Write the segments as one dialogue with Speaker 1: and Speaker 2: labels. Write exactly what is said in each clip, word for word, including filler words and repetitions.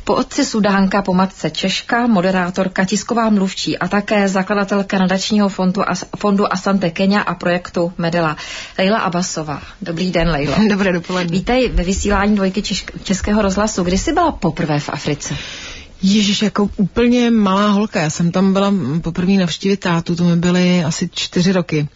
Speaker 1: Po otci Sudánka, po matce Češka, moderátorka, tisková mluvčí a také zakladatelka nadačního fondu, As- fondu Asante Kenya a projektu Medela. Leila Abbasová. Dobrý den, Lejlo.
Speaker 2: Dobré dopoledne.
Speaker 1: Vítej ve vysílání Dvojky Češ- Českého rozhlasu. Kdy jsi byla poprvé v Africe?
Speaker 2: Ježiš, jako úplně malá holka. Já jsem tam byla poprvé navštívit tátu, to mi byly asi čtyři roky.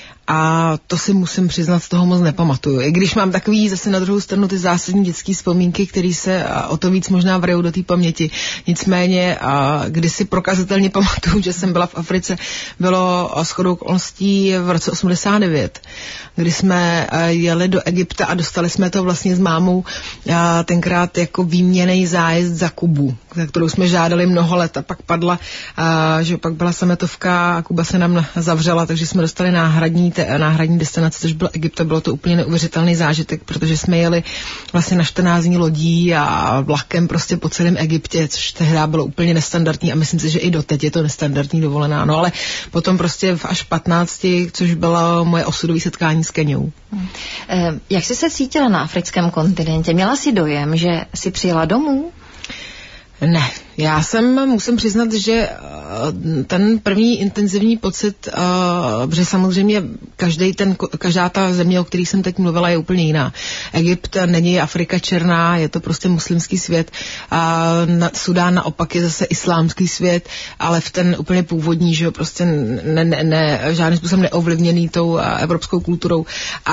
Speaker 2: A to si musím přiznat, z toho moc nepamatuju. I když mám takový zase na druhou stranu ty zásadní dětské vzpomínky, které se o to víc možná vrajou do té paměti. Nicméně, a když si prokazatelně pamatuju, že jsem byla v Africe, bylo shodou okolností v roce osmdesát devět, kdy jsme jeli do Egypta a dostali jsme to vlastně s mámou tenkrát jako výměnný zájezd za Kubu, za kterou jsme žádali mnoho let a pak padla, a, že pak byla sametovka a Kuba se nám zavřela, takže jsme dostali náhradní náhradní destinace, což byl Egypt, a bylo to úplně neuvěřitelný zážitek, protože jsme jeli vlastně na čtrnáct dní lodí a vlakem prostě po celém Egyptě, což tehdy bylo úplně nestandardní a myslím si, že i doteď je to nestandardní dovolená. No ale potom prostě v až patnácti, což bylo moje osudové setkání s Keňou.
Speaker 1: Hmm. Jak jsi se cítila na africkém kontinentě? Měla jsi dojem, že jsi přijela domů?
Speaker 2: Ne, já jsem, musím přiznat, že ten první intenzivní pocit, že samozřejmě každý ten, každá ta země, o kterých jsem teď mluvila, je úplně jiná. Egypt není Afrika černá, je to prostě muslimský svět, a Sudán naopak je zase islámský svět, ale v ten úplně původní, že jo, prostě ne, ne, ne, žádným způsobem neovlivněný tou evropskou kulturou,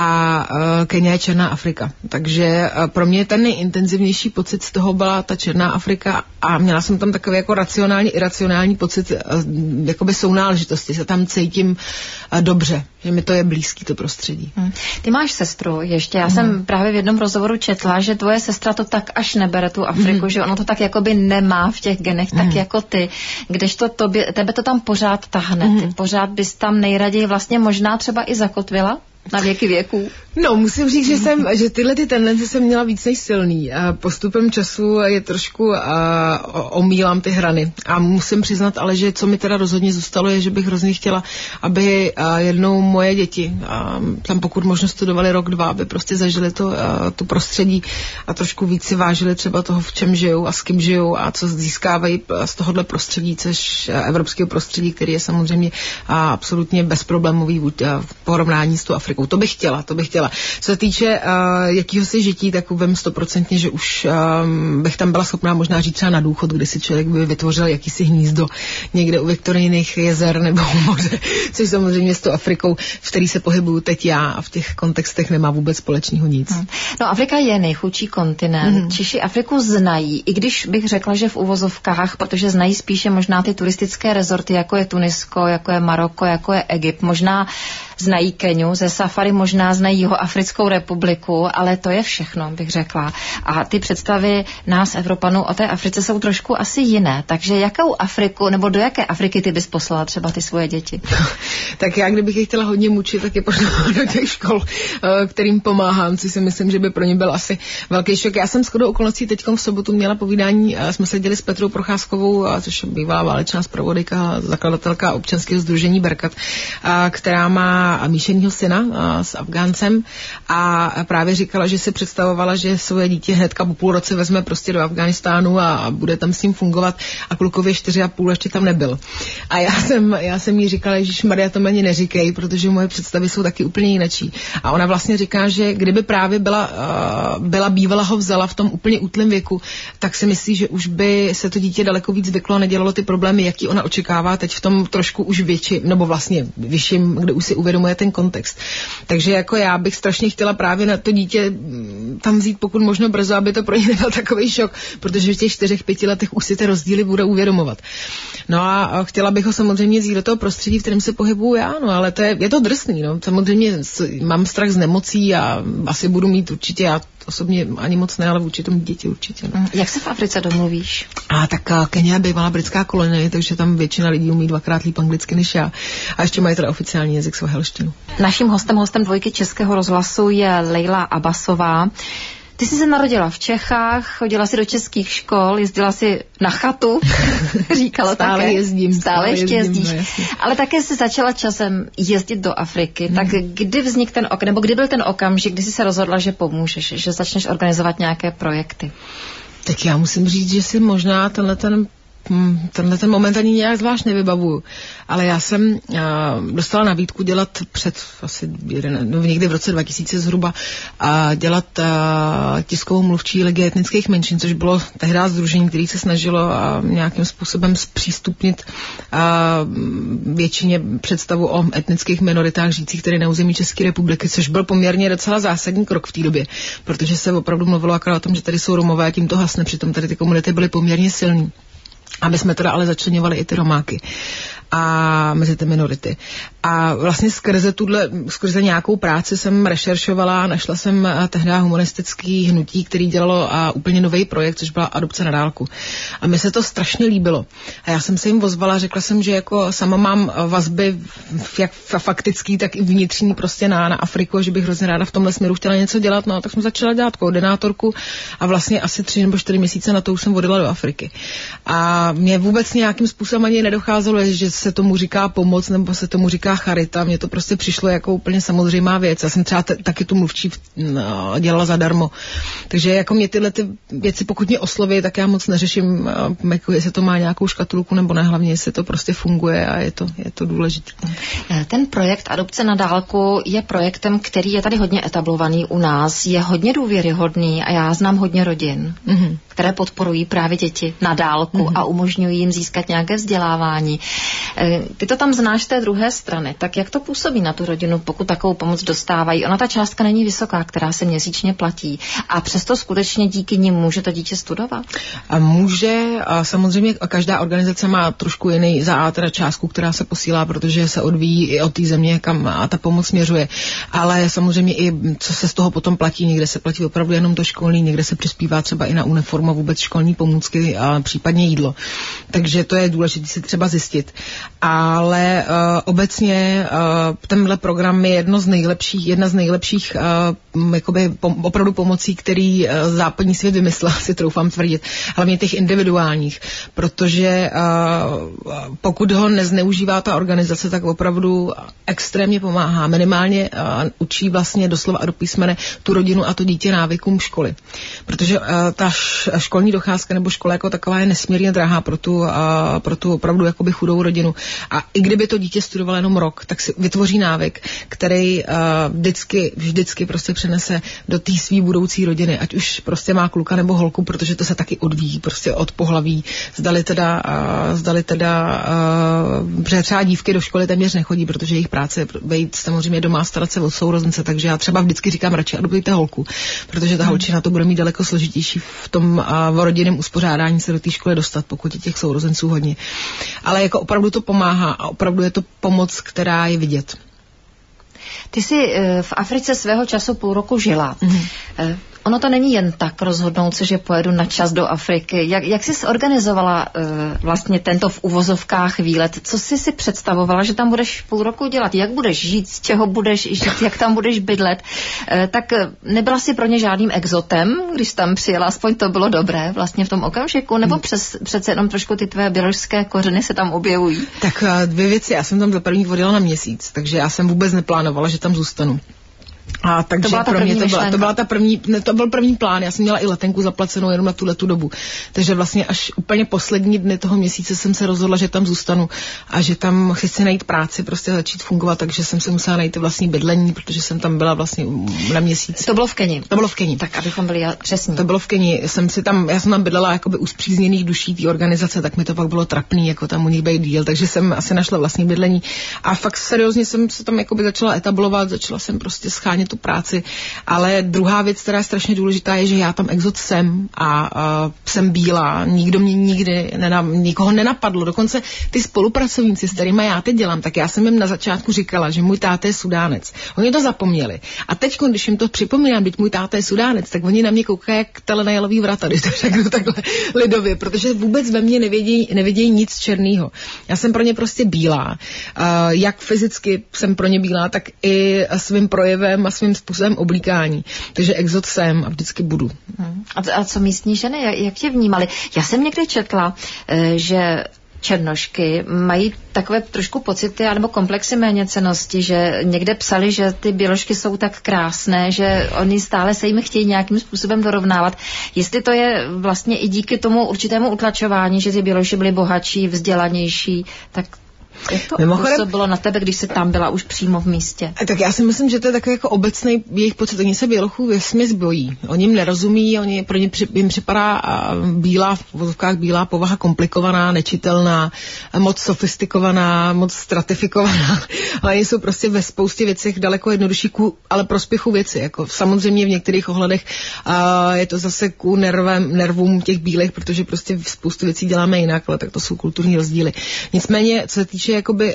Speaker 2: a Kenya je černá Afrika. Takže pro mě ten nejintenzivnější pocit z toho byla ta černá Afrika a měla jsem tam takový jako racionální, iracionální pocit jakoby sounáležitosti, se tam cítím dobře, že mi to je blízký, to prostředí.
Speaker 1: Hmm. Ty máš sestru ještě, já hmm. jsem právě v jednom rozhovoru četla, že tvoje sestra to tak až nebere tu Afriku, hmm. že ono to tak jakoby nemá v těch genech, hmm. tak jako ty, kdežto tobě, tebe to tam pořád tahne, hmm. ty pořád bys tam nejraději vlastně možná třeba i zakotvila? Na věky věků.
Speaker 2: No, musím říct, že jsem, že tyhle ty tendence jsem měla víc než silný. A postupem času je trošku a, omílám ty hrany. A musím přiznat ale, že co mi teda rozhodně zůstalo, je, že bych hrozně chtěla, aby a, jednou moje děti a, tam pokud možno studovali rok, dva, aby prostě zažili to, a, to prostředí a trošku víc si vážili třeba toho, v čem žijou a s kým žijou a co získávají z tohohle prostředí, což evropského prostředí, který je samozřejmě a, absolutně bezproblémový v porovnání s tou Afrikou. To bych chtěla, to bych chtěla. Co se týče uh, jakýhosi žití, tak vím stoprocentně, že už um, bych tam byla schopná možná žít třeba na důchod, kdy si člověk by vytvořil jakýsi hnízdo někde u Viktorijných jezer nebo u moře, což samozřejmě s tou Afrikou, v který se pohybuju teď já, a v těch kontextech nemá vůbec společného nic. Hmm.
Speaker 1: No, Afrika je nejchudší kontinent. Hmm. Češi Afriku znají, i když bych řekla, že v uvozovkách, protože znají spíše možná ty turistické rezorty, jako je Tunisko, jako je Maroko, jako je Egypt, možná znají Keniu, ze safari možná znají Jihoafrickou republiku, ale to je všechno, bych řekla. A ty představy nás, Evropanů, o té Africe jsou trošku asi jiné. Takže jakou Afriku, nebo do jaké Afriky ty bys poslala třeba ty svoje děti?
Speaker 2: Tak já, kdybych je chtěla hodně mučit, tak je pošla do těch škol, kterým pomáhám, což si myslím, že by pro ně byl asi velký šok. Já jsem shodou okolností teďkom v sobotu měla povídání, jsme seděli s Petrou Procházkovou, což je bývalá válečná zpravodajka, zakladatelka občanského sdružení Berkat, která má míšenýho syna s Afgáncem, a právě říkala, že si představovala, že svoje dítě hnedka po půl roce vezme prostě do Afghánistánu a bude tam s ním fungovat, a klukově čtyři a půl ještě tam nebyl. A já jsem, já jsem jí říkala, ježišmarja, to ani neříkej, protože moje představy jsou taky úplně jinačí. A ona vlastně říká, že kdyby právě byla, uh, byla bývala ho vzala v tom úplně útlém věku, tak si myslí, že už by se to dítě daleko víc zvyklo a nedělalo ty problémy, jaký ona očekává teď v tom trošku už větší, nebo vlastně vyšším, kde už si uvědomuje ten kontext. Takže jako já bych strašně chtěla právě na to dítě tam vzít pokud možno brzo, aby to pro ně nebyl takový šok, protože v těch čtyřech, pěti letech už si ty rozdíly bude uvědomovat. No a chtěla bych ho samozřejmě vzít do toho prostředí, v kterém se pohybuju já, no ale to je, je to drsný, no. Samozřejmě mám strach z nemocí a asi budu mít určitě, já osobně ani moc ne, ale vůči tomu děti určitě. No.
Speaker 1: Jak se v Africe domluvíš?
Speaker 2: A tak Kenya je bývalá britská kolonie, takže tam většina lidí umí dvakrát líp anglicky než já. A ještě mají teda oficiální jazyk svahelštinu.
Speaker 1: Naším hostem, hostem Dvojky Českého rozhlasu je Leila Abbasová. Ty jsi se narodila v Čechách, chodila si do českých škol, jezdila si na chatu, říkala
Speaker 2: stále
Speaker 1: také.
Speaker 2: Jezdím,
Speaker 1: stále, stále ještě
Speaker 2: jezdím,
Speaker 1: jezdíš.
Speaker 2: No,
Speaker 1: ale také jsi začala časem jezdit do Afriky. Hmm. Tak kdy vznikl ten ok, nebo kdy byl ten okamžik, kdy jsi se rozhodla, že pomůžeš, že začneš organizovat nějaké projekty?
Speaker 2: Tak já musím říct, že si možná tenhle ten tenhle ten moment ani nějak zvlášť nevybavuju, ale já jsem uh, dostala nabídku dělat před asi jeden, no, někdy v roce dva tisíce zhruba a dělat uh, tiskovou mluvčí Ligy etnických menšin, což bylo tehdy sdružení, které se snažilo uh, nějakým způsobem zpřístupnit uh, většině představu o etnických minoritách žijících tedy na území České republiky, což byl poměrně docela zásadní krok v té době, protože se opravdu mluvilo akorát o tom, že tady jsou Romové a tím to hasne, přitom tady ty komunity byly poměrně silný. A my jsme teda ale začleňovali i ty Romáky a mezi ty minority. A vlastně skrze tuhle, skrze nějakou práci jsem rešeršovala, našla jsem tehdy humanistický hnutí, který dělalo a úplně nový projekt, což byla adopce na dálku. A mi se to strašně líbilo. A já jsem se jim ozvala, řekla jsem, že jako sama mám vazby jak faktický, tak i vnitřní prostě na, na Afriku, a že bych hrozně ráda v tomhle směru chtěla něco dělat. No, tak jsem začala dělat koordinátorku a vlastně asi tři nebo čtyři měsíce na to už jsem odjela do Afriky. A mě vůbec nějakým způsobem ani nedocházelo, že se tomu říká pomoc nebo se tomu říká charita. Mně to prostě přišlo jako úplně samozřejmá věc. Já jsem třeba t- taky tu mluvčí no, dělala zadarmo. Takže jako mě tyhle ty věci, pokud mě osloví, tak já moc neřeším, jako jestli to má nějakou škatulku nebo ne, hlavně jestli to prostě funguje a je to, je to důležité.
Speaker 1: Ten projekt Adopce na dálku je projektem, který je tady hodně etablovaný u nás, je hodně důvěryhodný a já znám hodně rodin, mm-hmm. které podporují právě děti na dálku mm-hmm. a umožňují jim získat nějaké vzdělávání. Ty to tam znáš z té druhé strany, tak jak to působí na tu rodinu, pokud takovou pomoc dostávají? Ona ta částka není vysoká, která se měsíčně platí a přesto skutečně díky nim může to dítě studovat?
Speaker 2: A může, a samozřejmě každá organizace má trošku jiný za A teda částku, která se posílá, protože se odvíjí i od té země, kam a ta pomoc směřuje. Ale samozřejmě i co se z toho potom platí, někde se platí opravdu jenom to školní, někde se přispívá třeba i na uniformu, vůbec školní pomůcky a případně jídlo. Takže to je důležité si třeba zjistit. Ale uh, obecně uh, tenhle program je jedno z nejlepších, jedna z nejlepších uh, jakoby pom- opravdu pomocí, který uh, západní svět vymyslel, si troufám tvrdit, hlavně těch individuálních, protože uh, pokud ho nezneužívá ta organizace, tak opravdu extrémně pomáhá. Minimálně uh, učí vlastně doslova a do písmene tu rodinu a to dítě návykům školy. Protože uh, ta š- školní docházka nebo škola jako taková je nesmírně drahá pro tu, uh, pro tu opravdu jakoby chudou rodinu. A i kdyby to dítě studovalo jenom rok, tak si vytvoří návyk, který uh, vždycky, vždycky prostě přenese do té svý budoucí rodiny, ať už prostě má kluka nebo holku, protože to se taky odvíjí prostě od pohlaví. Zdali teda, uh, zdali teda uh, protože třeba dívky do školy téměř nechodí, protože jejich práce je být samozřejmě doma, starat se o sourozence, takže já třeba vždycky říkám radši adoptujte holku, protože ta hmm. holčina to bude mít daleko složitější v tom uh, v rodinném uspořádání se do té školy dostat, pokud je těch sourozenců hodně. Ale jako opravdu to pomáhá a opravdu je to pomoc, která je vidět.
Speaker 1: Ty jsi v Africe svého času půl roku žila. Mm-hmm. Ono to není jen tak rozhodnout se, že pojedu na čas do Afriky. Jak, jak jsi zorganizovala uh, vlastně tento v uvozovkách výlet? Co jsi si představovala, že tam budeš půl roku dělat? Jak budeš žít? Z čeho budeš žít? Jak tam budeš bydlet? Uh, tak nebyla jsi pro ně žádným exotem, když tam přijela? Aspoň to bylo dobré vlastně v tom okamžiku? Nebo hmm. přes, přece jenom trošku ty tvé běložské kořeny se tam objevují?
Speaker 2: Tak dvě věci. Já jsem tam za první odjela na měsíc, takže já jsem vůbec neplánovala, že tam zůstanu. A takže
Speaker 1: to
Speaker 2: pro mě to byla, to byla ta první, ne, to byl první plán, já jsem měla i letenku zaplacenou jenom na tuhle tu dobu. Takže vlastně až úplně poslední dny toho měsíce jsem se rozhodla, že tam zůstanu a že tam chci najít práci, prostě začít fungovat, takže jsem se musela najít vlastní bydlení, protože jsem tam byla vlastně na měsíc.
Speaker 1: To bylo v Keni.
Speaker 2: To bylo v Keni.
Speaker 1: Tak abychom byli přesní.
Speaker 2: To bylo v Keni. Jsem si tam, já jsem tam bydlela jakoby u spřízněných duší té organizace, tak mi to pak bylo trapný, jako tam u nich být díl, takže jsem asi našla vlastní bydlení a fakt seriózně jsem se tam jakoby začala etablovat, začala jsem prostě schánět tu práci, ale druhá věc, která je strašně důležitá, je, že já tam exot jsem a, a jsem bílá, nikdo mě nikdy, nena, nikoho nenapadlo, dokonce ty spolupracovníci, s kterými já teď dělám, tak já jsem jim na začátku říkala, že můj táta je Sudánec. Oni to zapomněli. A teď, když jim to připomínám, když můj táta je Sudánec, tak oni na mě koukají jak telenajelový vrata, když to řeknu takhle lidově, protože vůbec ve mně nevědějí, nevědějí nic černýho. Já jsem pro ně prostě bílá. Uh, jak fyzicky jsem pro ně bílá, tak i svým projevem a svým způsobem oblíkání. Takže exot jsem a vždycky budu.
Speaker 1: Hmm. A, a co místní ženy, jak, jak tě vnímali? Já jsem někde četla, že černošky mají takové trošku pocity anebo komplexy méněcennosti, že někde psali, že ty běložky jsou tak krásné, že oni stále se jim chtějí nějakým způsobem dorovnávat. Jestli to je vlastně i díky tomu určitému utlačování, že ty běložky byly bohatší, vzdělanější, tak jak to působilo na tebe, když jsi tam byla už přímo v místě?
Speaker 2: Tak já si myslím, že to je takový jako obecný jejich pocit. Oni se bělochů vesměs bojí. Oni jim nerozumí, oni, pro ně při, jim připadá bílá, v vozovkách bílá povaha komplikovaná, nečitelná, moc sofistikovaná, moc stratifikovaná. Ale oni jsou prostě ve spoustě věcech daleko jednodušší ku, ale prospěchu věci. Jako samozřejmě v některých ohledech a je to zase ku nervem, nervům těch bílých, protože prostě spoustu věcí děláme jinak, ale tak to jsou kulturní rozdíly. Nicméně, co se týče jakoby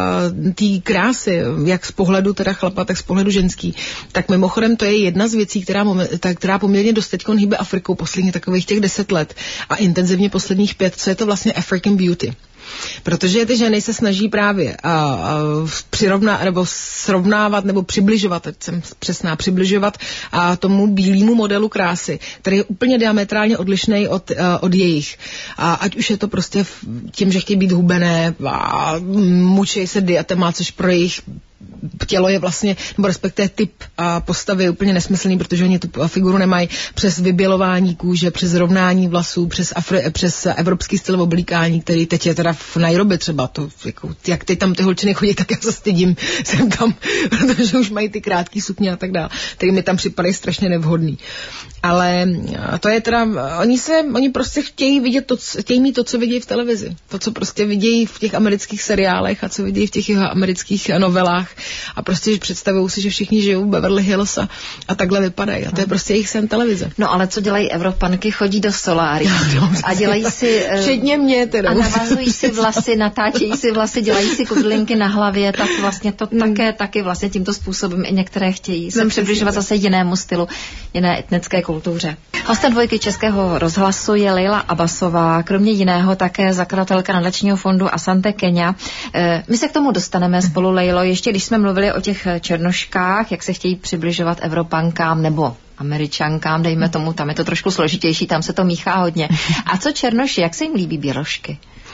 Speaker 2: té krásy, jak z pohledu teda chlapa, tak z pohledu ženský, tak mimochodem to je jedna z věcí, která, ta, která poměrně dost teďkon hýbe Afrikou posledních takových těch deset let a intenzivně posledních pět, co je to vlastně African beauty. Protože ty ženy se snaží právě a, a, přirovná, nebo srovnávat nebo přibližovat, ať jsem přesná, přibližovat a tomu bílému modelu krásy, který je úplně diametrálně odlišný od, a, od jejich. A ať už je to prostě tím, že chtějí být hubené a mučí se diatema, což pro jejich tělo je vlastně, nebo respektive typ a postavy je úplně nesmyslný, protože oni tu figuru nemají, přes vybělování kůže, přes rovnání vlasů, přes, Afri, přes evropský styl oblíkání, který teď je teda v Nairobi třeba. To, jako, jak teď tam ty holčiny chodí, tak já se stydím, jsem tam, protože už mají ty krátké sukně a tak dále, který mi tam připadají strašně nevhodný. Ale to je teda, oni se, oni prostě chtějí vidět to, chtějí mít to, co vidějí v televizi. To, co prostě vidějí v těch amerických seriálech a co vidějí v těch amerických novelách. A prostě představují si, že všichni žijou v Beverly Hills a, a takhle vypadají. A to je prostě jejich sen televize.
Speaker 1: No ale co dělají Evropanky? Chodí do soláry a dělají si...
Speaker 2: Včetně mě teda.
Speaker 1: A navazují si vlasy, natáčejí si vlasy, dělají si kudlinky na hlavě, tak vlastně to hmm. také taky vlastně tímto způsobem i některé chtějí se přibližovat zase jinému stylu, jiné etnické kultuře. Hostem Dvojky Českého rozhlasu je Leila Abbasová, kromě jiného také zakladatelka nadačního fondu Asante Kenya. My se k tomu dostaneme spolu, Leilo, ještě když jsme mluvili o těch černoškách, jak se chtějí přibližovat Evropankám nebo Američankám, dejme tomu, tam je to trošku složitější, tam se to míchá hodně. A co černoši, jak se jim líbí běložky?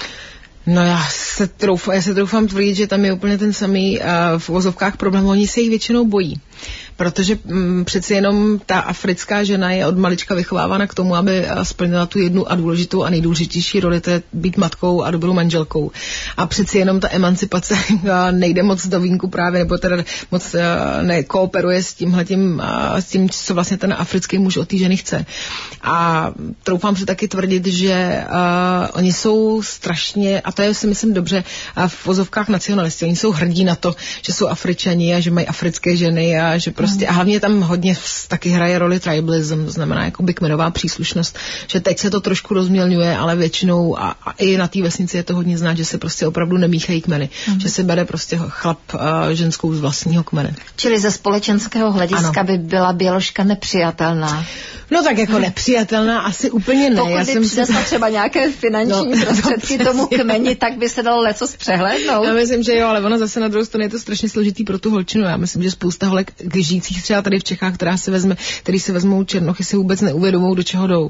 Speaker 2: No já se troufám, já se troufám tvrdit, že tam je úplně ten samý uh, v uvozovkách problém, oni se jich většinou bojí. Protože mm, přeci jenom ta africká žena je od malička vychovávána k tomu, aby splnila tu jednu a důležitou a nejdůležitější roli, to je být matkou a dobrou manželkou. A přeci jenom ta emancipace nejde moc do vínku právě, nebo teda moc nekooperuje s tímhletím, s tím, co vlastně ten africký muž od té ženy chce. A troufám si taky tvrdit, že uh, oni jsou strašně, a to je si myslím dobře, v vozovkách nacionalisti, oni jsou hrdí na to, že jsou Afričani a že mají africké ženy a že prostě, a hlavně tam hodně taky hraje roli tribalism, to znamená jakoby kmenová příslušnost, že teď se to trošku rozmělňuje, ale většinou a, a i na té vesnici je to hodně znát, že se prostě opravdu nemíchají kmeny, mm. že se bere prostě chlap a ženskou z vlastního kmene.
Speaker 1: Čili ze společenského hlediska ano. by byla běložka nepřijatelná.
Speaker 2: No tak jako nepřijatelná asi úplně ne.
Speaker 1: Pokud
Speaker 2: Já
Speaker 1: by
Speaker 2: jsem
Speaker 1: přinesla si... třeba nějaké finanční no, prostředky no, tomu kmeni, tak by se dalo lecos přehlédnout.
Speaker 2: Já myslím, že jo, ale ona zase na druhou stranu je to strašně složitý pro tu holčinu. Já myslím, že spousta holek žijících třeba tady v Čechách, která se vezme, který se vezmou černochy, si vůbec neuvědomou, do čeho jdou.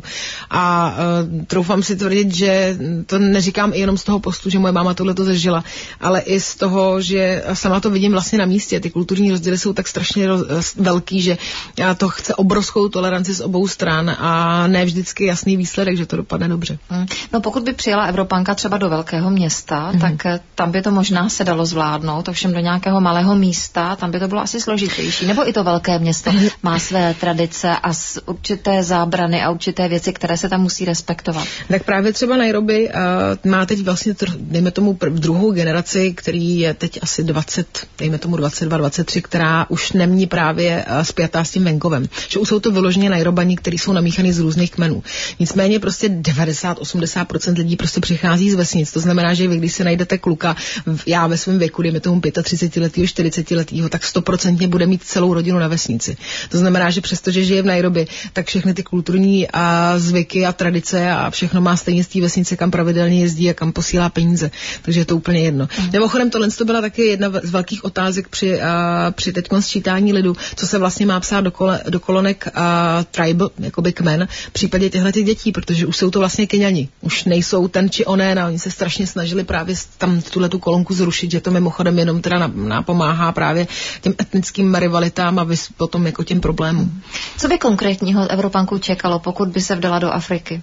Speaker 2: A uh, troufám si tvrdit, že to neříkám i jenom z toho postu, že moje máma tohle to zažila, ale i z toho, že sama to vidím vlastně na místě. Ty kulturní rozdíly jsou tak strašně roz, velký, že já to chce obrovskou toleranci z obou stran a ne vždycky jasný výsledek, že to dopadne dobře.
Speaker 1: Hmm. No pokud by přijela Evropanka třeba do velkého města, hmm. tak tam by to možná se dalo zvládnout, ovšem do nějakého malého místa, tam by to bylo asi složitější. Nebo i to velké město má své tradice a určité zábrany a určité věci, které se tam musí respektovat.
Speaker 2: Tak právě třeba Nairobi uh, má teď vlastně, dejme tomu prv, druhou generaci, který je teď asi dvacet, dejme tomu dvacet dva, dvacet tři, která už není právě uh, spjatá s tím venkovem. Že už jsou to vyloženě Nairobani, který jsou namíchaný z různých kmenů. Nicméně prostě devadesát až osmdesát procent lidí prostě přichází z vesnic. To znamená, že vy, když se najdete kluka, já ve svém věku, dejme tomu třicet pět letého, čtyřicet letého, tak stoprocentně bude mít celou rodinu hodinu na vesnici. To znamená, že přestože žije v Nairobi, tak všechny ty kulturní a zvyky a tradice a všechno má stejně z té vesnice, kam pravidelně jezdí a kam posílá peníze. Takže je to úplně jedno. Mm. Mimochodem, tohle to byla taky jedna z velkých otázek při, a, při teďkom sčítání lidu, co se vlastně má psát do, kole, do kolonek a, tribal, jakoby kmen, v případě těchto dětí, protože už jsou to vlastně Keňani. Už nejsou ten či onen a oni se strašně snažili právě tam tuhletu kolonku zrušit, že to mimochodem jenom teda napomáhá právě těm etnickým rivalitám a potom jako těm problémům.
Speaker 1: Co by konkrétního od Evropanků čekalo, pokud by se vdala do Afriky?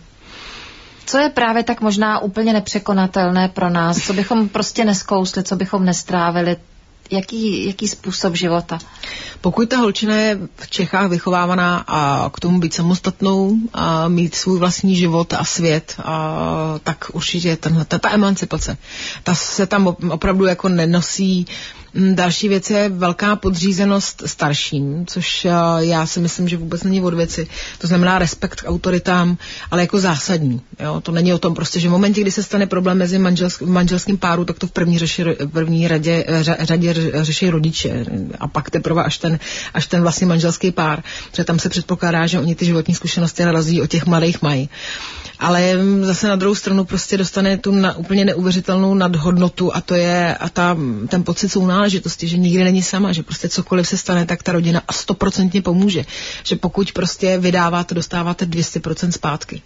Speaker 1: Co je právě tak možná úplně nepřekonatelné pro nás? Co bychom prostě neskousli, co bychom nestrávili? Jaký, jaký způsob života?
Speaker 2: Pokud ta holčina je v Čechách vychovávaná a k tomu být samostatnou a mít svůj vlastní život a svět, a tak určitě tenhle, ta, ta emancipace. Ta se tam opravdu jako nenosí. Další věc je velká podřízenost starším, což já si myslím, že vůbec není od věci. To znamená respekt k autoritám, ale jako zásadní. Jo? To není o tom prostě, že v momentě, kdy se stane problém mezi manželsk- manželským páru, tak to v první, řeši, první radě, řadě řeší rodiče a pak teprve až ten, až ten vlastně manželský pár, protože tam se předpokládá, že oni ty životní zkušenosti narazí, o těch mladých mají. Ale zase na druhou stranu prostě dostane tu na, úplně neuvěřitelnou nadhodnotu a to je a ta, ten pocit sounáležitosti, že nikdy není sama, že prostě cokoliv se stane, tak ta rodina a stoprocentně pomůže. Že pokud prostě vydáváte, dostáváte dvě stě procent zpátky.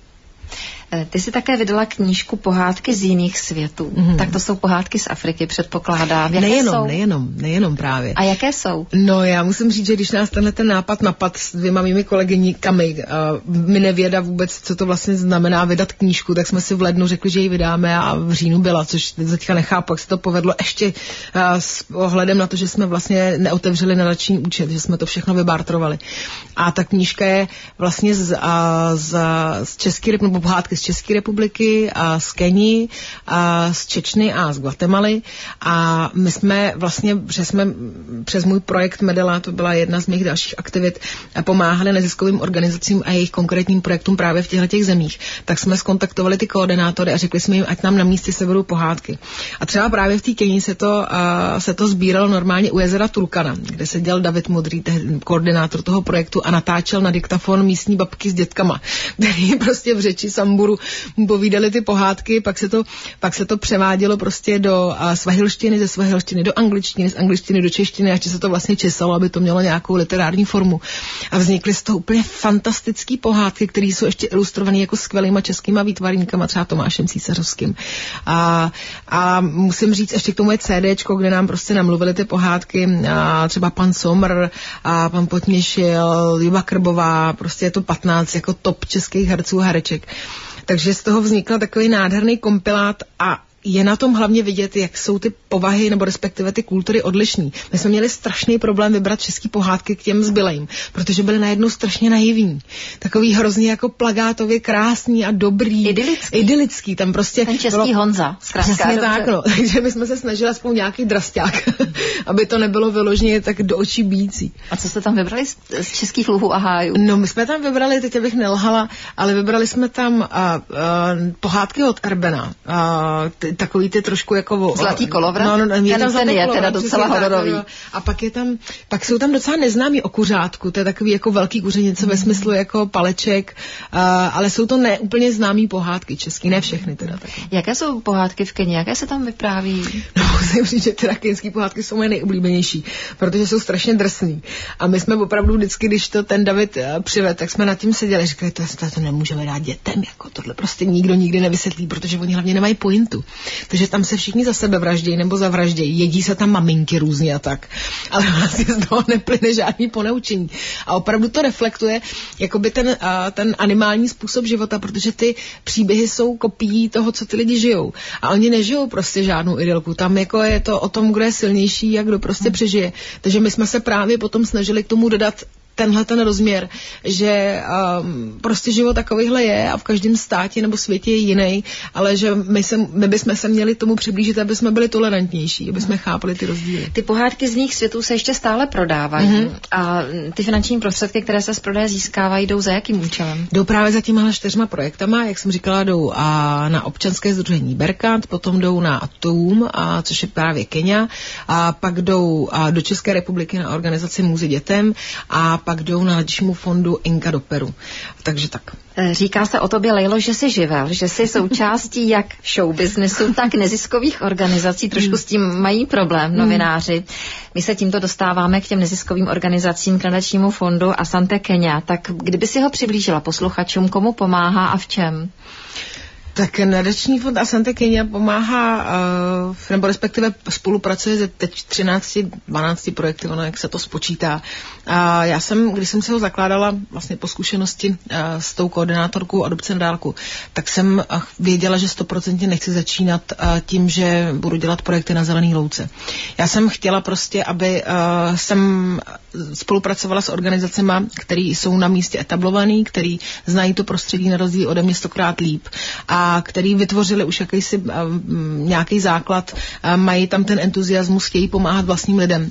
Speaker 1: Ty jsi také vydala knížku Pohádky z jiných světů. Mm-hmm. Tak to jsou pohádky z Afriky, předpokládám. Jaké
Speaker 2: nejenom,
Speaker 1: jsou?
Speaker 2: nejenom, nejenom právě.
Speaker 1: A jaké jsou?
Speaker 2: No, já musím říct, že když nás tenhle ten nápad napad s dvěma mými kolegyníkami, uh, my nevěda vůbec, co to vlastně znamená vydat knížku, tak jsme si v lednu řekli, že ji vydáme a v říjnu byla, což teďka nechápu, jak se to povedlo ještě uh, s ohledem na to, že jsme vlastně neotevřeli nadační účet, že jsme to všechno vybartrovali. A ta knížka je vlastně z, uh, z, z České republiky, pohádky z České republiky, a z Keni, a z Čečny a z Guatemaly. A my jsme vlastně přes, jsme, přes můj projekt Medela, to byla jedna z mých dalších aktivit, pomáhali neziskovým organizacím a jejich konkrétním projektům právě v těchto těch zemích. Tak jsme skontaktovali ty koordinátory a řekli jsme jim, ať nám na místě sevedou pohádky. A třeba právě v té Keni se to, uh, se to sbíralo normálně u jezera Turkana, kde seděl David Modrý, koordinátor toho projektu, a natáčel na diktafon místní babky s dětkama, který prostě v řeči samburu povídali ty pohádky, pak se to, pak se to převádělo prostě do uh, svahilštiny, ze svahilštiny do angličtiny, z angličtiny do češtiny, a ještě se to vlastně česalo, aby to mělo nějakou literární formu. A vznikly z toho úplně fantastické pohádky, které jsou ještě ilustrované jako skvělýma českýma výtvarníkama, třeba Tomášem Císařovským. A, a musím říct, ještě k tomu je CDčko, kde nám prostě namluvili ty pohádky, a třeba pan Somr, a pan Potměšil, Jiva Krbová, prostě je to patnáct jako top českých herců a hereček. Takže z toho vznikl takový nádherný kompilát a je na tom hlavně vidět, jak jsou ty povahy nebo respektive ty kultury odlišný. My jsme měli strašný problém vybrat český pohádky k těm zbylejm, protože byly najednou strašně naivní. Takový hrozně jako plagátově krásný a dobrý.
Speaker 1: Idylický.
Speaker 2: Idylický. Tam prostě
Speaker 1: ten český bylo... Honza.
Speaker 2: Přesně tak, no. Takže my jsme se snažili aspoň nějaký drasťák, aby to nebylo vyloženě tak do očí bíjící.
Speaker 1: A co jste tam vybrali z, z českých luhů a hájů?
Speaker 2: No, my jsme tam vybrali, teď abych nelhala, ale vybrali jsme tam a, a, pohádky od Erbena. A, t, takový ty trošku jako...
Speaker 1: Zlatý kolovrat?
Speaker 2: No, no, no,
Speaker 1: ten,
Speaker 2: tam
Speaker 1: ten je kolovrat, teda docela hororový.
Speaker 2: A pak je tam, pak jsou tam docela neznámí o kuřátku, to je takový jako velký kuřenice mm. ve smyslu jako paleček, uh, ale jsou to ne úplně známý pohádky český, ne všechny teda. Taky.
Speaker 1: Jaké jsou pohádky v Keni, jaké se tam vypráví?
Speaker 2: No, musím říct, že teda kenský pohádky jsou moje nejoblíbenější, protože jsou strašně drsný. A my jsme opravdu vždycky, když to ten David uh, přived, tak jsme nad tím seděli, říkali, to, to, to nemůžeme dát dětem, jako tohle prostě nikdo nikdy nevysvětlí, protože oni hlavně nemají pointu. Takže tam se všichni za sebe vraždějí nebo zavraždějí, jedí se tam maminky různě a tak, ale vlastně z toho neplyne žádný ponaučení. A opravdu to reflektuje jakoby ten, uh, ten animální způsob života, protože ty příběhy jsou kopií toho, co ty lidi žijou. A oni nežijou prostě žádnou idylku. Tam jako je to o tom, kdo je silnější a kdo prostě přežije. Takže my jsme se právě potom snažili k tomu dodat tenhle ten rozměr, že um, prostě život takovýhle je a v každém státě nebo světě je jiný, ale že my, se, my bychom se měli tomu přiblížit, aby jsme byli tolerantnější, aby jsme chápali ty rozdíly.
Speaker 1: Ty pohádky z nich světů se ještě stále prodávají mm-hmm. a ty finanční prostředky, které se z prodeje získávají, jdou za jakým účelem?
Speaker 2: Jdou právě za těmhle čtyřma projektama, jak jsem říkala, jdou a na občanské sdružení Berkant, potom jdou na Toum, a což je právě Kenya, a pak jdou a do České republiky na organizaci Můzy dětem a pak jdou na nadačnímu fondu Inka do Peru. Takže tak.
Speaker 1: Říká se o tobě, Lejlo, že jsi živel, že jsi součástí jak showbiznesu, tak neziskových organizací. Trošku s tím mají problém novináři. My se tímto dostáváme k těm neziskovým organizacím, k nadačnímu fondu Asante Kenya. Tak kdyby si ho přiblížila posluchačům, komu pomáhá a v čem?
Speaker 2: Tak nadační fond Asante Kenya pomáhá, uh, nebo respektive spolupracuje se teď třináct dvanáct projekty, ono jak se to spočítá. A já jsem, když jsem se ho zakládala vlastně po zkušenosti uh, s tou koordinátorkou adopce na dálku, tak jsem uh, věděla, že stoprocentně nechci začínat uh, tím, že budu dělat projekty na zelený louce. Já jsem chtěla prostě, aby uh, jsem spolupracovala s organizacemi, které jsou na místě etablovaný, který znají to prostředí na rozdíl ode mě stokrát líp a který vytvořili už jakýsi uh, nějaký základ, uh, mají tam ten entuziasmus, chtějí pomáhat vlastním lidem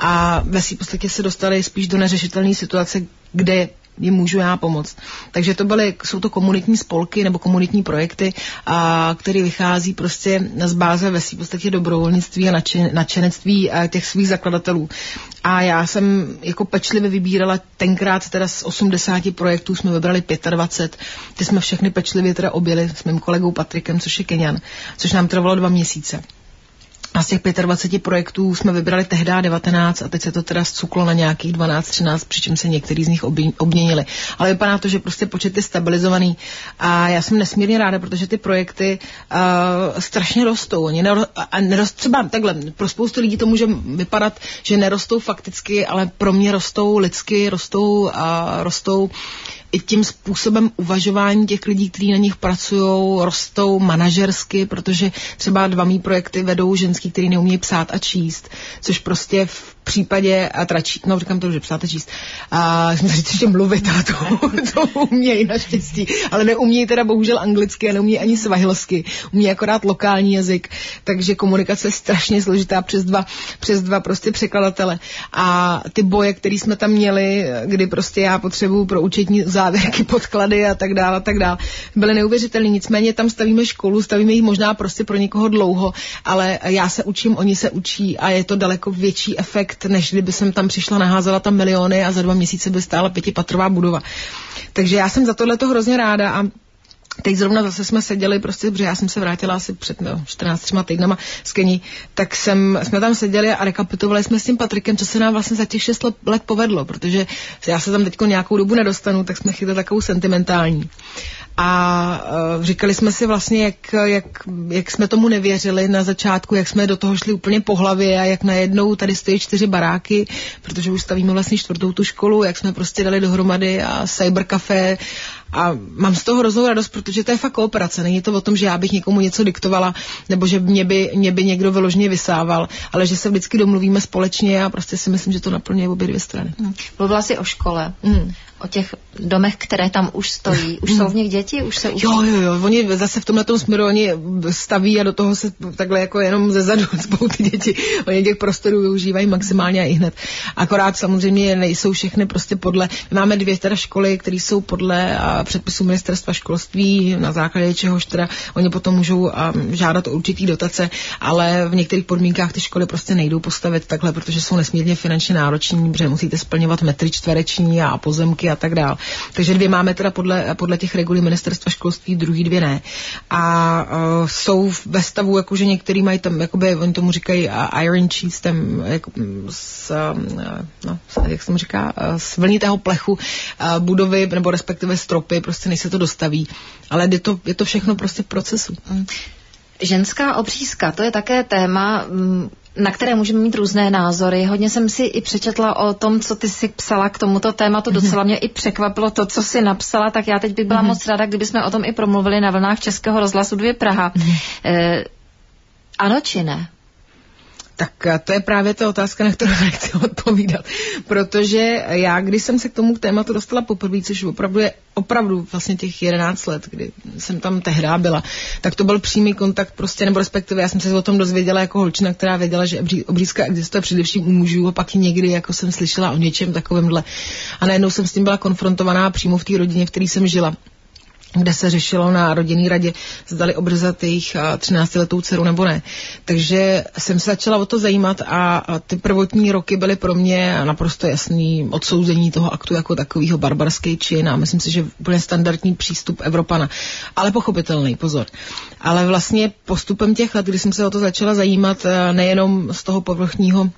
Speaker 2: a ve svým podstatě se dostali spíš do neřešitelné situace, kde jim můžu já pomoct. Takže to byly, jsou to komunitní spolky nebo komunitní projekty, a, které vychází prostě z báze ve svým podstatě dobrovolnictví a nadšen, nadšenectví a těch svých zakladatelů. A já jsem jako pečlivě vybírala tenkrát teda z osmdesáti projektů jsme vybrali dvacet pět, ty jsme všechny pečlivě teda objeli s mým kolegou Patrikem, což je Keňan, což nám trvalo dva měsíce. A z těch dvaceti pěti projektů jsme vybrali tehdy devatenáct a teď se to teda zcuklo na nějakých dvanáct třináct, přičem se některý z nich obměnili. Ale vypadá to, že prostě počet je stabilizovaný a já jsem nesmírně ráda, protože ty projekty uh, strašně rostou. Oni nero, a nerost, třeba takhle, pro spoustu lidí to může vypadat, že nerostou fakticky, ale pro mě rostou lidsky, rostou a rostou i tím způsobem uvažování těch lidí, kteří na nich pracují, rostou manažersky, protože třeba dva mý projekty vedou ženský, který neumí psát a číst, což prostě v případě, a teda čít, no říkám to, že psát a číst, a jsme říct ještě mluvit, ale to, to umějí naštěstí, ale neumějí teda bohužel anglicky a neumějí ani svahilsky, umějí akorát lokální jazyk, takže komunikace je strašně složitá přes dva, přes dva prostě překladatele. A ty boje, který jsme tam měli, kdy prostě já potřebuju pro účetní závěrky, podklady a tak dále, a tak dále, byly neuvěřitelné. Nicméně tam stavíme školu, stavíme ji možná prostě pro někoho dlouho, ale já se učím, oni se učí a je to daleko větší efekt, než kdyby jsem tam přišla, naházela tam miliony a za dva měsíce by stála pětipatrová budova. Takže já jsem za tohle to hrozně ráda a teď zrovna zase jsme seděli, prostě, protože já jsem se vrátila asi před no, čtrnácti třema týdnama z Keni, tak jsem, jsme tam seděli a rekapitulovali jsme s tím Patrikem, co se nám vlastně za těch šest let povedlo, protože já se tam teďko nějakou dobu nedostanu, tak jsme chytli takovou sentimentální. A uh, říkali jsme si vlastně, jak, jak, jak jsme tomu nevěřili na začátku, jak jsme do toho šli úplně po hlavě a jak najednou tady stojí čtyři baráky, protože už stavíme vlastně čtvrtou tu školu, jak jsme prostě dali dohromady a cybercafé a mám z toho hroznou radost, protože to je fakt kooperace. Není to o tom, že já bych někomu něco diktovala, nebo že mě by, mě by někdo vyloženě vysával, ale že se vždycky domluvíme společně a prostě si myslím, že to naplňuje obě dvě strany. Hmm.
Speaker 1: Mluvila jsi o škole, hmm. o těch domech, které tam už stojí. Už
Speaker 2: hmm.
Speaker 1: jsou v nich děti? Už se učí?
Speaker 2: Jo, jo, jo. Oni zase v tomhletom směru oni staví a do toho se takhle jako jenom ze zadu spou ty děti. Oni těch prostorů využívají maximálně a i hned. Akorát samozřejmě nejsou všechny prostě podle, my máme dvě teda školy, které jsou podle předpisů ministerstva školství, na základě čehož teda oni potom můžou žádat o určitý dotace, ale v některých podmínkách ty školy prostě nejdou postavit takhle, protože jsou nesmírně finančně nároční, protože musíte splňovat metry čtvereční a pozemky a tak dál. Takže dvě máme teda podle, podle těch regulí ministerstva školství, druhý dvě ne. A uh, jsou ve stavu, jakože některý mají tam, jakoby, oni tomu říkají uh, iron cheese, tam, jako, z, uh, no, jak se tomu říká, uh, z vlnitého plechu uh, budovy, nebo respektive stropy, prostě než se to dostaví. Ale je to, je to všechno prostě v procesu.
Speaker 1: Ženská obřízka, to je také téma, na které můžeme mít různé názory. Hodně jsem si i přečetla o tom, co ty si psala k tomuto tématu. Docela mě i překvapilo to, co si napsala, tak já teď bych byla mm-hmm. moc ráda, kdyby jsme o tom i promluvili na vlnách Českého rozhlasu dvě Praha. Mm-hmm. E, ano či ne?
Speaker 2: Tak to je právě ta otázka, na kterou nechci odpovídat, protože já, když jsem se k tomu tématu dostala poprvé, což opravdu je opravdu vlastně těch jedenáct let, kdy jsem tam tehdy byla, tak to byl přímý kontakt prostě, nebo respektive já jsem se o tom dozvěděla jako holčina, která věděla, že obřízka existuje především u mužů, a pak i někdy jako jsem slyšela o něčem takovémhle. A najednou jsem s tím byla konfrontovaná přímo v té rodině, v které jsem žila, kde se řešilo na rodinný radě, zdali obřezat jejich třináctiletou dceru nebo ne. Takže jsem se začala o to zajímat a ty prvotní roky byly pro mě naprosto jasný odsouzení toho aktu jako takového, barbarský čin, a myslím si, že úplně standardní přístup Evropana. Ale pochopitelný, pozor. Ale vlastně postupem těch let, kdy jsem se o to začala zajímat, nejenom z toho povrchního,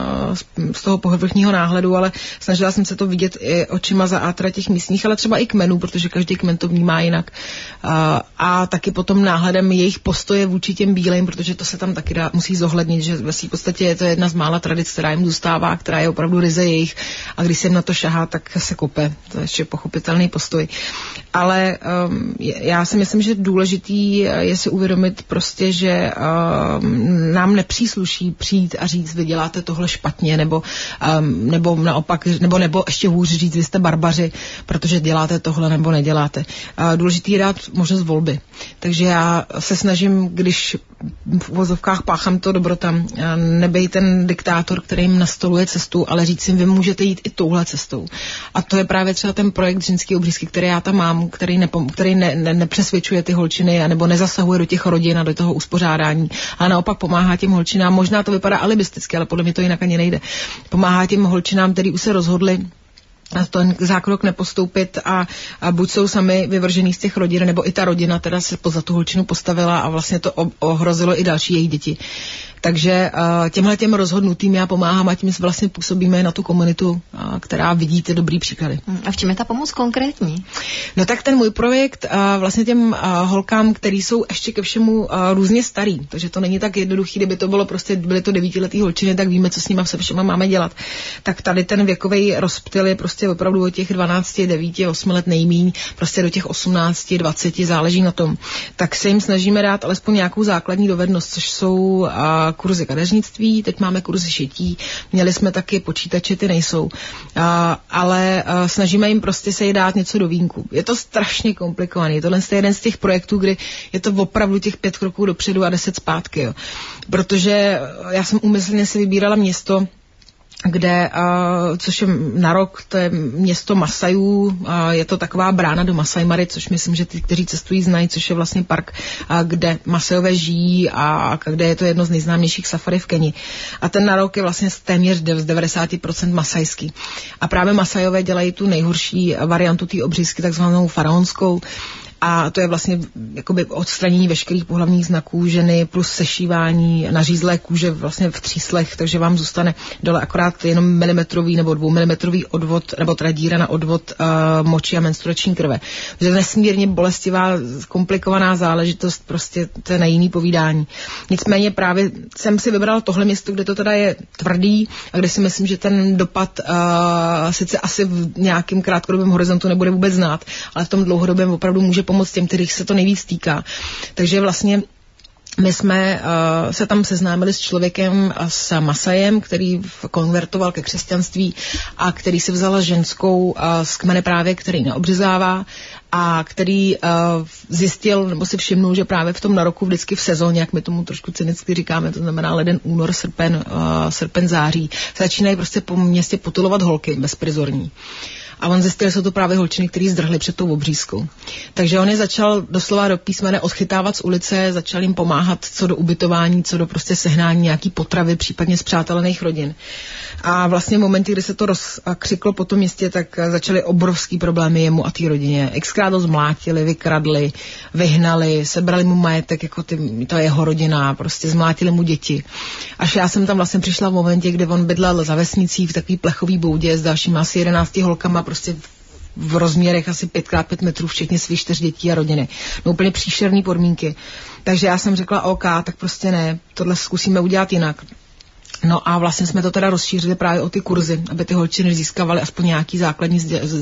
Speaker 2: z toho povrchního náhledu, ale snažila jsem se to vidět i očima za átra těch místních, ale třeba i kmenů, protože každý kmen to vnímá jinak. A, a taky potom náhledem jejich postoje vůči těm bílým, protože to se tam taky dá, musí zohlednit, že ve v podstatě je to jedna z mála tradic, která jim zůstává, která je opravdu ryze jejich, a když se jim na to šahá, tak se kope. To je ještě pochopitelný postoj. Ale um, já si myslím, že důležitý je si uvědomit prostě, že um, nám nepřísluší přijít a říct, vy děláte tohle špatně, nebo, um, nebo naopak, nebo, nebo ještě hůř říct, vy jste barbaři, protože děláte tohle nebo neděláte. Uh, důležitý je dát možnost volby. Takže já se snažím, když v uvozovkách páchám to dobro tam, nebej ten diktátor, který jim nastoluje cestu, ale říct jim, vy můžete jít i touhle cestou. A to je právě třeba ten projekt Ženský obřízky, který já tam mám, který, nepom- který ne- ne- nepřesvědčuje ty holčiny, nebo nezasahuje do těch rodin a do toho uspořádání, ale naopak pomáhá těm holčinám. Možná to vypadá alibisticky, ale podle mě to jinak ani nejde. Pomáhá těm holčinám, který už se rozhodli a ten zákrok nepostoupit a, a buď jsou sami vyvržený z těch rodin, nebo i ta rodina teda se za tu holčinu postavila a vlastně to ohrozilo i další její děti. Takže uh, těmhle těm rozhodnutým já pomáhám a tím vlastně působíme na tu komunitu, uh, která vidí ty dobrý příklady.
Speaker 1: A v čem je ta pomoc konkrétní?
Speaker 2: No tak ten můj projekt uh, vlastně těm uh, holkám, který jsou ještě ke všemu uh, různě starý, takže to není tak jednoduchý, kdyby to bylo prostě, byly to devítiletý holčiny, tak víme, co s nimi se všema máme dělat. Tak tady ten věkový rozptyl je prostě opravdu od těch dvanácti, devíti, osmi let nejmíň, prostě do těch osmnácti, dvaceti, záleží na tom. Tak se jim snažíme dát alespoň nějakou základní dovednost, což jsou uh, kurzy kadeřnictví, teď máme kurzy šití, měli jsme taky počítače, ty nejsou, uh, ale uh, snažíme jim prostě se jí dát něco do vínku. Je to strašně komplikovaný, tohle je jeden z těch projektů, kdy je to opravdu těch pět kroků dopředu a deset zpátky, jo. Protože já jsem úmyslně si vybírala město, kde, uh, což je Narok, to je město Masajů, uh, je to taková brána do Masai Mary, což myslím, že ty, kteří cestují, znají, což je vlastně park, uh, kde Masajové žijí a kde je to jedno z nejznámějších safari v Keni. A ten Narok je vlastně téměř z devadesát procent masajský. A právě Masajové dělají tu nejhorší variantu té obřízky, takzvanou faraonskou. A to je vlastně jakoby odstranění veškerých pohlavních znaků ženy plus sešívání nařízlé kůže vlastně v tříslech, takže vám zůstane dole akorát jenom milimetrový nebo dvoumilimetrový odvod nebo teda díra na odvod uh, moči a menstruační krve. To je nesmírně bolestivá, komplikovaná záležitost, prostě to je na jiný povídání. Nicméně právě jsem si vybral tohle město, kde to teda je tvrdý a kde si myslím, že ten dopad uh, sice asi v nějakém krátkodobém horizontu nebude vůbec znát, ale v tom dlouhodobém opravdu může pomoct těm, kterých se to nejvíc týká. Takže vlastně my jsme uh, se tam seznámili s člověkem, s Masajem, který konvertoval ke křesťanství a který si vzal ženskou uh, z kmene právě, který neobřezává a který uh, zjistil, nebo si všimnul, že právě v tom Naroku vždycky v sezóně, jak my tomu trošku cynicky říkáme, to znamená leden, únor, srpen, uh, srpen, září, začínají prostě po městě potulovat holky bezprizorní. A on zjistil, že jsou to právě holčiny, který zdrhly před tou obřízkou. Takže on je začal doslova do písmene odchytávat z ulice, začal jim pomáhat co do ubytování, co do prostě sehnání nějaký potravy, případně z přátelených rodin. A vlastně v momentě, kdy se to rozkřiklo po tom městě, tak začaly obrovský problémy jemu a té rodině. Xkrát ho zmlátili, vykradli, vyhnali, sebrali mu majetek, jako ty, to jeho rodina, prostě zmlátili mu děti. Až já jsem tam vlastně přišla v momentě, kdy on bydlel za vesnicí v takový plechový boudě s dalšíma asi jedenácti holkama, prostě v rozměrech asi pět krát pět metrů, včetně svých čtyř dětí a rodiny. No úplně příšerný podmínky. Takže já jsem řekla OK, tak prostě ne, tohle zkusíme udělat jinak. No a vlastně jsme to teda rozšířili právě o ty kurzy, aby ty holčiny získávaly aspoň nějaký základní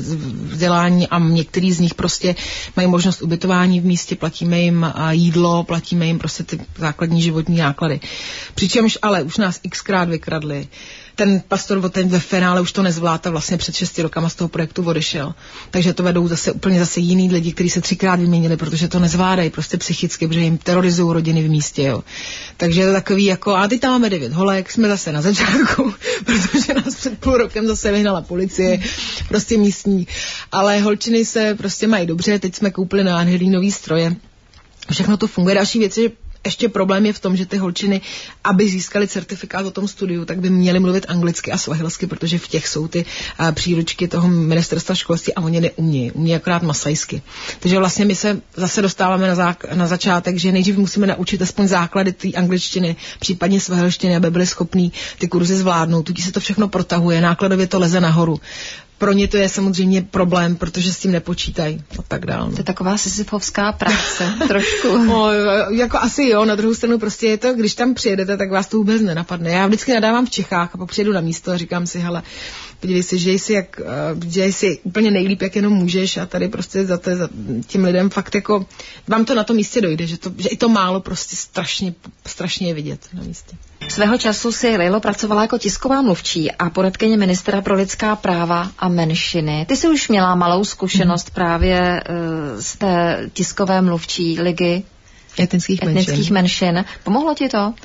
Speaker 2: vzdělání a některý z nich prostě mají možnost ubytování v místě, platíme jim jídlo, platíme jim prostě ty základní životní náklady. Přičemž ale už nás xkrát vykradli. Ten pastor ten ve finále už to nezvládl, vlastně před šesti rokama z toho projektu odešel. Takže to vedou zase úplně zase jiný lidi, kteří se třikrát vyměnili, protože to nezvládají prostě psychicky, protože jim terorizují rodiny v místě, jo. Takže je to takový jako, a teď tam máme devět holek, jsme zase na začátku, protože nás před půl rokem zase vyhnala policie, prostě místní. Ale holčiny se prostě mají dobře, teď jsme koupili nádherný nový stroje. Všechno to funguje. Další věc je, že ještě problém je v tom, že ty holčiny, aby získali certifikát o tom studiu, tak by měly mluvit anglicky a svahilsky, protože v těch jsou ty uh, příručky toho ministerstva školství a oni neumí, umí akorát masajsky. Takže vlastně my se zase dostáváme na, zák- na začátek, že nejdřív musíme naučit aspoň základy té angličtiny, případně svahilštiny, aby byli schopní ty kurzy zvládnout. Tudíž se to všechno protahuje, nákladově to leze nahoru. Pro ně to je samozřejmě problém, protože s tím nepočítají a tak dále.
Speaker 1: To je taková sisyfovská práce, trošku.
Speaker 2: No, jako asi jo, na druhou stranu prostě je to, když tam přijedete, tak vás to vůbec nenapadne. Já vždycky nadávám v Čechách a pak přijedu na místo a říkám si, hele, podívej si, žij si, jak, žij si úplně nejlíp, jak jenom můžeš a tady prostě za, te, za tím lidem fakt jako, vám to na tom místě dojde, že, to, že i to málo prostě strašně, strašně je vidět na místě.
Speaker 1: Svého času si Lejlo pracovala jako tisková mluvčí a poradkyně ministra pro lidská práva a menšiny. Ty jsi už měla malou zkušenost mm. právě uh, z té tiskové mluvčí ligy
Speaker 2: etnických,
Speaker 1: etnických menšin. menšin. Pomohlo ti to?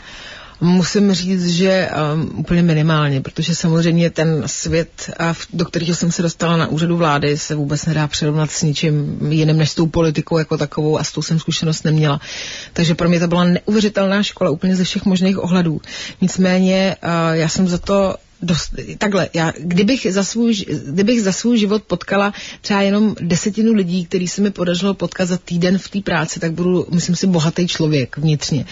Speaker 2: Musím říct, že um, úplně minimálně, protože samozřejmě ten svět, uh, do kterého jsem se dostala na úřadu vlády, se vůbec nedá přirovnat s ničím jiným než s tou politikou jako takovou a s tou jsem zkušenost neměla. Takže pro mě to byla neuvěřitelná škola úplně ze všech možných ohledů. Nicméně uh, já jsem za to Dost, takhle, já, kdybych za, svůj, kdybych za svůj život potkala třeba jenom desetinu lidí, který se mi podařilo potkat za týden v té práci, tak budu, myslím si, bohatý člověk vnitřně.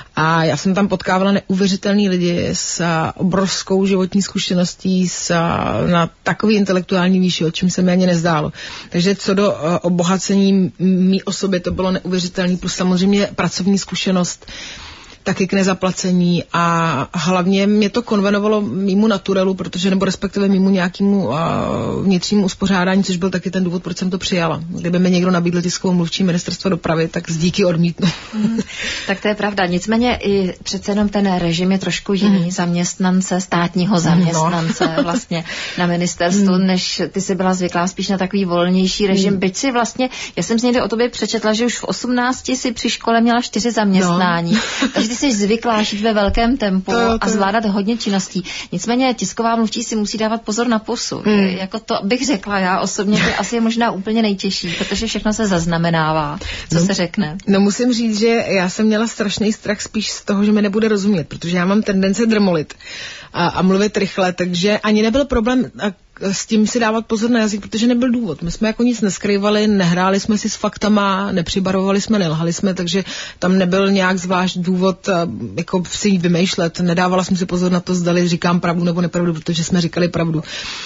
Speaker 2: A já jsem tam potkávala neuvěřitelný lidi s obrovskou životní zkušeností, s, na takový intelektuální výši, o čem se mi ani nezdálo. Takže co do uh, obohacení mý osoby, to bylo neuvěřitelný, plus samozřejmě pracovní zkušenost, taky k nezaplacení a hlavně mě to konvenovalo mýmu naturelu, protože nebo respektive mýmu nějakému uh, vnitřnímu uspořádání, což byl taky ten důvod, proč jsem to přijala. Kdyby mi někdo nabídl tiskovou mluvčí ministerstva dopravy, tak z díky odmítnu.
Speaker 1: Mm, tak to je pravda. Nicméně i přece jenom ten režim je trošku jiný mm. zaměstnance, státního zaměstnance no. vlastně na ministerstvu, mm. než ty jsi byla zvyklá spíš na takový volnější režim. Mm. Byť si vlastně, já jsem si někde o tobě přečetla, že už v osmnácti si při škole měla čtyři zaměstnání. No. Takže ty jsi zvyklá žít ve velkém tempu to, to. a zvládat hodně činností. Nicméně tisková mluvčí si musí dávat pozor na pusu. Hmm. Jako to bych řekla já osobně, to asi je možná úplně nejtěžší, protože všechno se zaznamenává, co no, se řekne.
Speaker 2: No musím říct, že já jsem měla strašný strach spíš z toho, že mi nebude rozumět, protože já mám tendence drmolit a, a mluvit rychle, takže ani nebyl problém a s tím si dávat pozor na jazyk, protože nebyl důvod. My jsme jako nic neskrývali, nehráli jsme si s faktama, nepřibarovali jsme, nelhali jsme, takže tam nebyl nějak zvlášť důvod jako si jít vymýšlet. Nedávala jsem si pozor na to, zdali říkám pravdu nebo nepravdu, protože jsme říkali pravdu.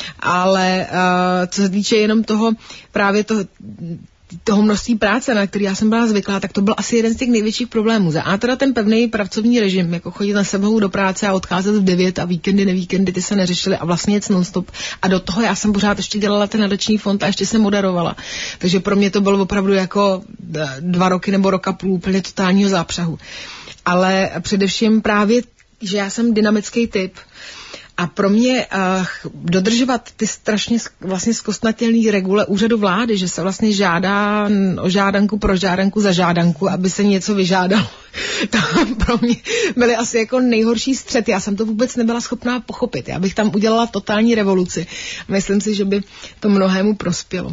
Speaker 2: Ale uh, co se týče jenom toho, právě to toho množství práce, na který já jsem byla zvyklá, tak to byl asi jeden z těch největších problémů. A teda ten pevný pracovní režim, jako chodit na sebou do práce a odcházet v devět a víkendy, nevíkendy, ty se neřešily a vlastně jec non-stop. A do toho já jsem pořád ještě dělala ten nadační fond a ještě jsem moderovala. Takže pro mě to bylo opravdu jako dva roky nebo roka půl úplně totálního zápřahu. Ale především právě, že já jsem dynamický typ, a pro mě uh, dodržovat ty strašně vlastně zkostnatělný regule úřadu vlády, že se vlastně žádá o žádanku pro žádanku za žádanku, aby se něco vyžádalo. To pro mě byly asi jako nejhorší střet. Já jsem to vůbec nebyla schopná pochopit. Já bych tam udělala totální revoluci. Myslím si, že by to mnohému prospělo.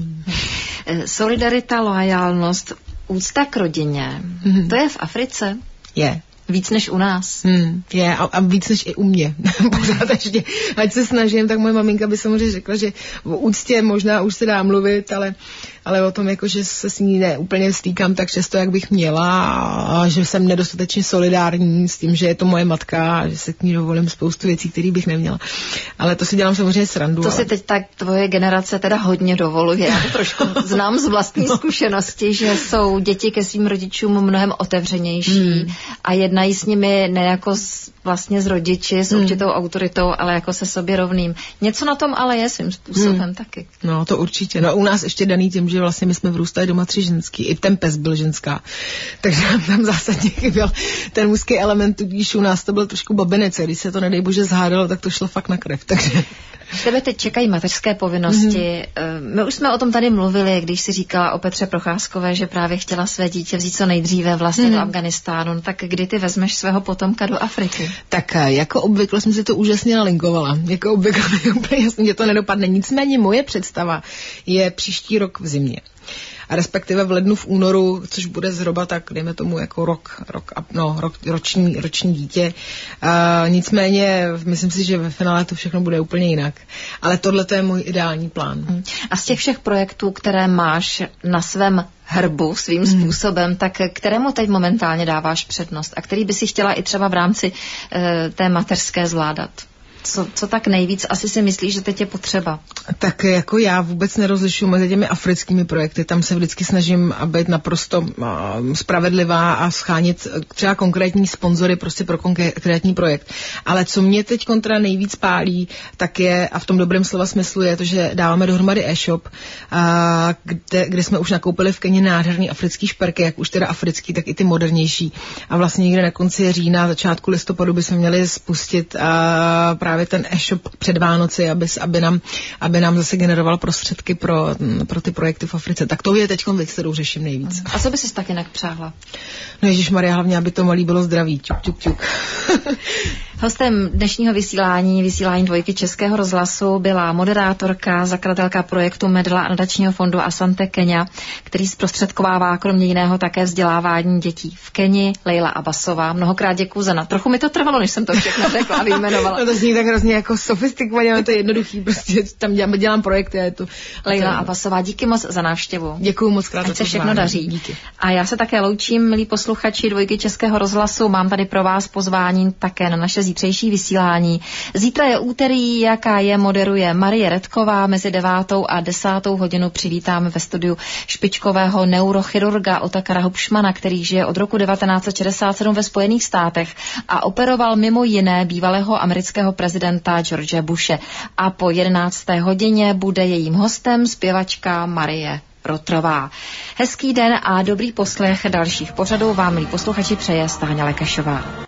Speaker 1: Solidarita, loajálnost, úcta k rodině. Mm-hmm. To je v Africe?
Speaker 2: Je.
Speaker 1: Víc než u nás.
Speaker 2: Hmm, je a, a víc než i u mě. Pořád ještě, ať se snažím, tak moje maminka by samozřejmě řekla, že o úctě možná už se dá mluvit, ale, ale o tom, jako, že se s ní ne úplně stýkám tak často, jak bych měla a že jsem nedostatečně solidární s tím, že je to moje matka a že se k ní dovolím spoustu věcí, které bych neměla. Ale to si dělám samozřejmě srandu.
Speaker 1: To
Speaker 2: ale...
Speaker 1: si teď tak tvoje generace teda hodně dovoluje. Já to trošku znám z vlastní no. zkušenosti, že jsou děti ke svým rodičům mnohem otevřenější hmm. a jednají s nimi ne jako s, vlastně s rodiči, s určitou hmm. autoritou, ale jako se sobě rovným. Něco na tom ale je svým způsobem hmm. taky.
Speaker 2: No to určitě. No u nás ještě daný tím, že vlastně my jsme vyrůstali doma tři ženský, i ten pes byl ženská. Takže tam zásadně chyběl ten mužský element, tudíž u nás to byl trošku babinec, když se to nedej bože zhádalo, tak to šlo fakt na krev. Takže
Speaker 1: tebe teď čekají mateřské povinnosti. Mm. My už jsme o tom tady mluvili, když si říkala o Petře Procházkové, že právě chtěla své dítě vzít co nejdříve vlastně mm. do Afganistánu. Tak kdy ty vezmeš svého potomka do Afriky?
Speaker 2: Tak jako obvykle jsem si to úžasně nalinkovala. Jako obvykle úplně jasně, že to nedopadne. Nicméně moje představa je příští rok v zimě. A respektive v lednu, v únoru, což bude zhruba tak, dejme tomu jako rok, rok, no, rok roční, roční dítě. Uh, nicméně, myslím si, že ve finále to všechno bude úplně jinak. Ale tohle to je můj ideální plán.
Speaker 1: A z těch všech projektů, které máš na svém hrbu svým hmm. způsobem, tak kterému teď momentálně dáváš přednost a který by si chtěla i třeba v rámci uh, té mateřské zvládat? Co, co tak nejvíc asi si myslíš, že teď je potřeba?
Speaker 2: Tak jako já vůbec nerozlišuji mezi těmi africkými projekty. Tam se vždycky snažím být naprosto uh, spravedlivá a schánit třeba konkrétní sponzory prostě pro konkrétní projekt. Ale co mě teď kontra nejvíc pálí, tak je, a v tom dobrém slova smyslu je to, že dáváme dohromady e-shop, uh, kde, kde jsme už nakoupili v Keni nádherný africký šperky, jak už teda africký, tak i ty modernější. A vlastně někde na konci října, začátku listopadu bychom měli spustit uh, právě ten e-shop před Vánoci, aby, aby, nám, aby nám zase generoval prostředky pro, pro ty projekty v Africe. Tak to je teď věc, kterou řeším nejvíc.
Speaker 1: A co by si tak jinak přáhla?
Speaker 2: No ježišmarja, hlavně, aby to malý bylo zdraví. Ťuk, ťuk, ťuk.
Speaker 1: Hostem dnešního vysílání, vysílání Dvojky Českého rozhlasu byla moderátorka, zakladatelka projektu Medla a nadačního fondu Asante Kenya, který zprostředkovává kromě jiného také vzdělávání dětí v Keni, Leila Abbasová. Mnohokrát děkuju za na. Trochu mi to trvalo, než jsem to všechno řekla a vyjmenovala.
Speaker 2: No to zní tak hrozně jako sofistikovaně, ale to je jednoduchý, prostě tam dělám, dělám projekty a je to...
Speaker 1: Leila Abbasová, díky moc za návštěvu.
Speaker 2: Děkuju moc krát.
Speaker 1: Ať se všechno daří.
Speaker 2: Díky.
Speaker 1: A já se také loučím, milí posluchači Dvojky Českého rozhlasu. Mám tady pro vás pozvání také na naše zítřejší vysílání. Zítra je úterý, jaká je, moderuje Marie Redková. Mezi devátou a desátou hodinu přivítáme ve studiu špičkového neurochirurga Otakara Hubschmana, který žije od roku devatenáct set šedesát sedm ve Spojených státech a operoval mimo jiné bývalého amerického prezidenta George Bushe. A po jedenácté hodině bude jejím hostem zpěvačka Marie Rotrová. Hezký den a dobrý poslech dalších pořadů vám, milí posluchači, přeje Stáňa Lekešová.